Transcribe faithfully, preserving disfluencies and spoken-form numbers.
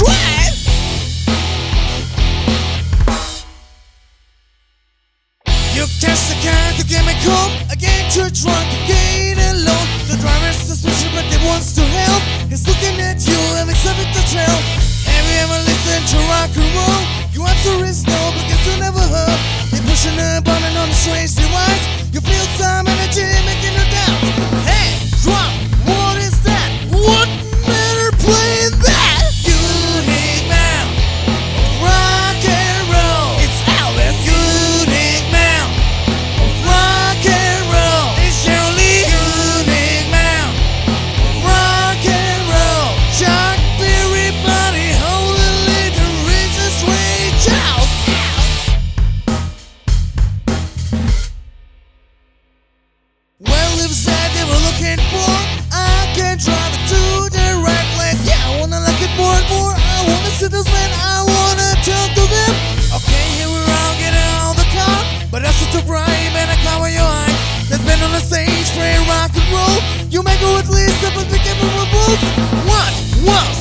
drive. You test the car to get me home. Again, too drunk, again alone. The driver's suspicious, but he wants to help. He's looking at you, having something to tell. Have you ever listened to rock and roll? Your answer is no, because you never heard. They're pushing a button on the strange device. You feel some energy making you down. Hey, drop, what is that? What matter playing that? Unique man, rock and roll. It's Elvis. Unique man, rock and roll. It's Shirley. Unique man, rock and roll. Chuck Berry, Buddy Holly, the richest way out. Well, if that they were looking for, I can drive it to the right place. Yeah, I wanna like it more and more. I wanna see those men, I wanna talk to them. Okay, here we're all getting out of the car, but that's not too bright, man, I cover your eyes. That's been on the stage playing rock and roll. You may go at least up and pick up a boots. What? What?